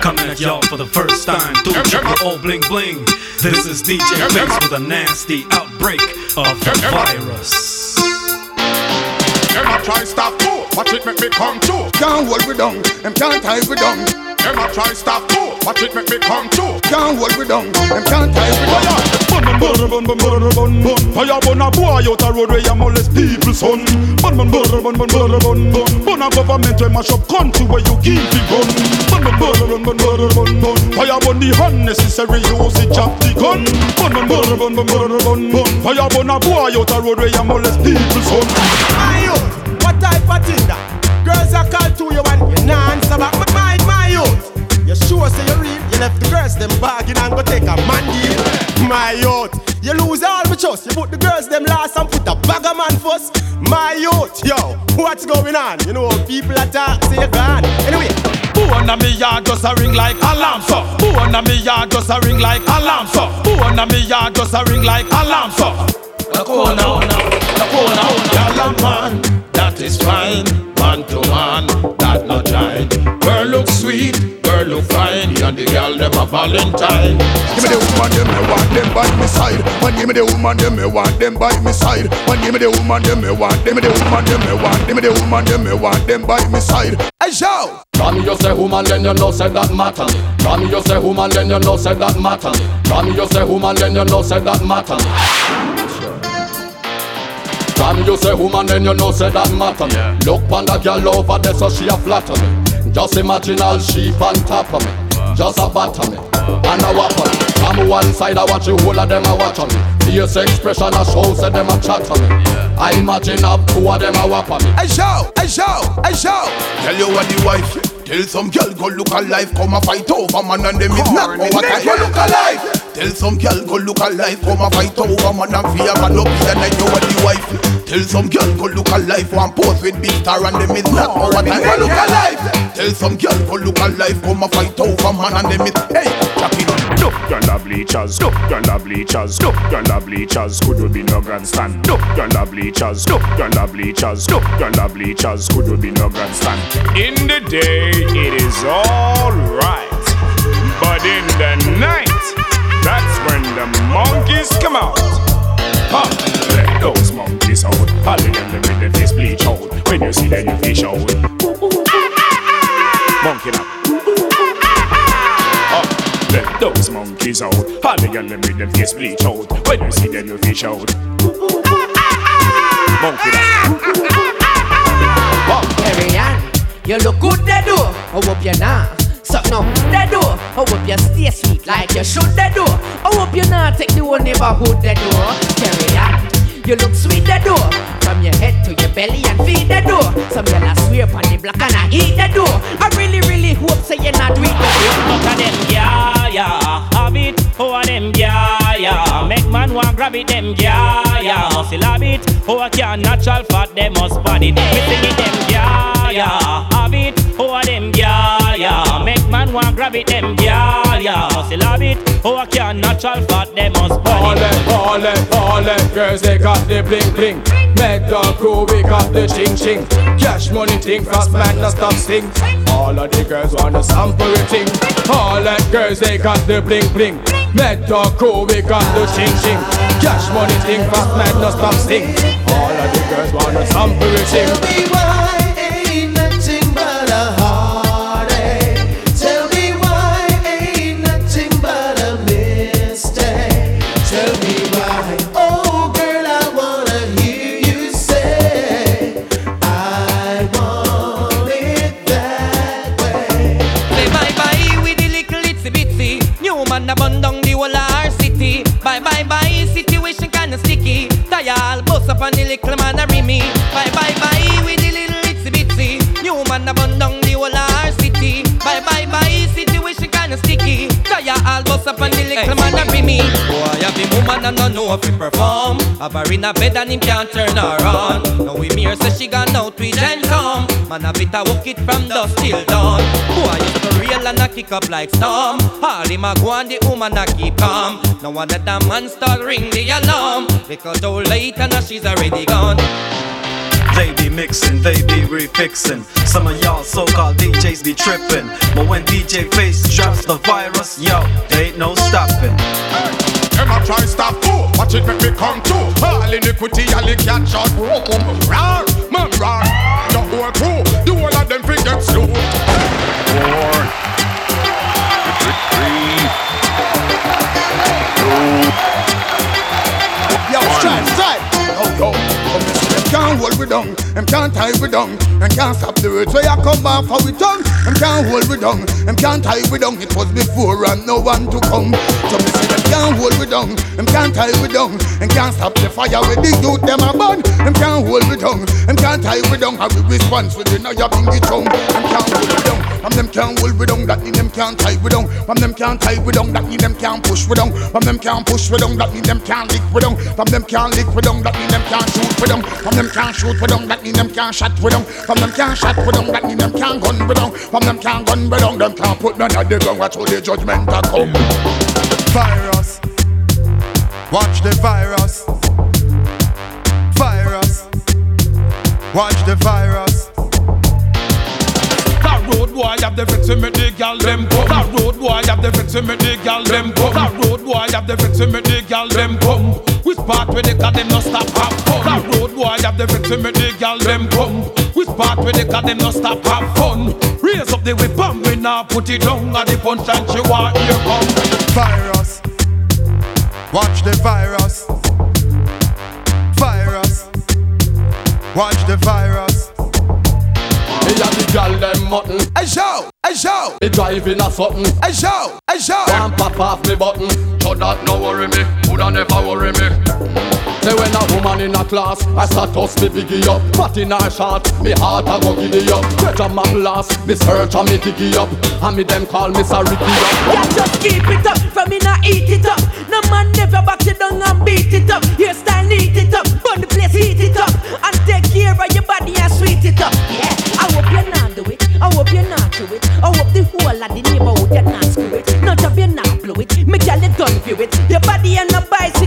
Coming at y'all for the first time through triple O bling bling. This is DJ Face with a nasty outbreak of the virus. Them a try stop too, watch it make me come true. Can't hold me down, them can't tie me down. Them a try stop too, watch it make me come true. Can't hold me down, them can't tie me down. Fire burn a boy out a road where you molest people, son. Burn a government where mash up country where you keep it gun. Fire burn the unnecessary usage of the gun. Fire burn a boy out a road where you molest people, son. What type of thing that? Girls are called to you and you nah answer back. My youth, you sure say you real? You left the girls them bargain and go take a man deal. My youth, you lose all my trust. You put the girls them last and put a bag of man first. My youth, yo, what's going on? You know people attack, say you're gone. Anyway, Born a me yard just a ring like alarm so. Born a me yard just a ring like alarm so. Born a me yard just a ring like alarm so. Nakona, man, that is fine. Man to man, that not giant. Girl look sweet, girl look fine. And the girl them a Valentine. Give me the woman them, me want them by my side. Man, give me the woman them, me want them by my side. Man, give me the woman them, me want them. Give me the woman them, me want. Give me the woman them, me want them by my side. Hey, show! From you say woman, then you know say that matter. From you say woman, then you know say that matter. From you say woman, then you know say that matter. From you say woman, then you know say that matter. Yeah. Look pon that girl over there so she a flatter me. Just imagine all sheep on top of me. Just a batter me and a whopper me. From one side I watch the whole of them a watch on me. Face expression a show say them a chat on me. I imagine up two of them a whopper me. Hey show. Tell you what the wife. Tell some girl go look alive, come a fight over man and them is not over time. Go look alive. Tell some girl go look alive, come a fight over man and fear man up in the night. You what the wife. Tell some girl go look alive, one pose with big star and them is not over time. Go look alive. Tell some girl go look alive, come a fight over man and them is hey. Look, yonder bleachers, look, yonder bleachers, look, yonder bleachers, could we be no grandstand? Look, yonder bleachers, look, yonder bleachers, look, yonder bleachers, could we be no grandstand? In the day, it is all right, but in the night, that's when the monkeys come out. Huh, let those monkeys out, holly them with the face bleach out. When you see them, you fish out. Monkey now. Let those monkeys out. Holly and them with them face bleach out. When you see them, you fish out. Monkey down. Carry on. You look good, they do. I hope you not. Suck no, they do. I hope you stay sweet like you should, they do. I hope you not take the whole neighborhood, they do. Carry on. You look sweet, they do. From your head to your belly and feet, they do. Some y'all swear upon the block and I eat, they do. I really hope say you're not weak, they do. Look at them, yeah, have it. Oh, them, yeah. Make man want grab it, them, yeah. Still have it. Oh, I can't natural fat, them must body. Me sing it, them, yeah, have it. Oh, them, yeah. Make man want grab it, them, yeah. Still have it. Oh, I can't natural fat, them must body. All them girls, they got the bling bling. Med the crew, we got the ching ching. Cash money thing, fast man, no stop sing. All of the girls wanna sample it thing. All them girls, they got the bling bling. Med the crew, we got the ching ching. Cash money thing, fast man, no stop sing. All of the girls wanna sample it thing. Tell me why ain't nothing but a heartache. Tell me why ain't nothing but a mistake. Tell me why. Oh girl, I wanna hear you say I want it that way. Say bye with the little itsy bitsy. New man a bun down the whole of our city. Bye, situation kinda sticky. Tired, bust up on the little man a rimmy. Bye with the little itsy bitsy. New man a bun down the whole of our city. Bye, situation kinda sticky. Tired, bust up on the little man a rimmy. Boy, have the woman and don't know if he perform. Have her in a bed and him can't turn her on. Now we mirror say she gone out with Jen come. Man a bit a walk it from dusk till dawn. Boy used to real and a kick up like storm. All him a go and the woman a keep calm. Now one of the man start ring the alarm. Because too late and now she's already gone. They be mixing, they be refixing. Some of y'all so-called DJs be tripping, but when DJ Face drops the virus, yo, there ain't no stopping. Them a try stop too, watch it make me come too. All iniquity, all the catch out. Rar, man, rar. The whole crew, the whole of them think get slow. 4, 3, 2. Yo, strike. Yo, them can't hold we down, them can't tie we down, them can't stop the words where you come off how we tongue. Them can't hold we down, them can't tie we down. It was before and no one to come. So me say them can't hold we down, them can't tie we down, them can't stop the fire with the youth them a burn. Them can't hold we down, them can't tie we down. How we response with the now you bring the drum. Them can't hold we down, from them can't hold we down. That mean them can't tie we down. From them can't tie we down. That mean them can't push we down. From them can't push we down. That mean them can't lick we down. From them can't lick we down. That mean them can't shoot we down. From them can't shoot we down. That mean them can't shot we down. From them can't shot we down. That mean them can't gun we down. From them can't gun we down. Them can't put none of the gun. Watch how the judgment a come. Virus, watch the virus. Virus, watch the virus. That road boy have the fit to me the gal them come. That road boy have the fit to me the gal them come. That road boy have the fit to me the gal them come. Which part where they got them no stop have fun. That road boy have the fit to me the gal them come. Which part where they got them no stop have fun. Raise up the weapon, we now put it down at the punch and she want here come. Virus, watch the virus. Virus, watch the virus. Me and the gal them mutton. Hey show, hey show. Me driving a something. Hey show, hey show. One pop off me button. So that no worry me, woulda never worry me. Say when a woman in a class, I start us me biggie up. Fat in her shot, me heart a go giddy up. Treasure my glass, me search and me diggy up. And me them call me Ricky up. Yeah, just keep it up, from me not eat it up. No man never back it down and beat it up. Hairstyle neat it up, burn the place heat it up. And take care of your body and sweet it up. Yeah, I hope you not do it, I hope you not do it. I hope the whole of the neighborhood you not screw it. Not of you not blow it, me tell you done view it. Your body and a bicycle.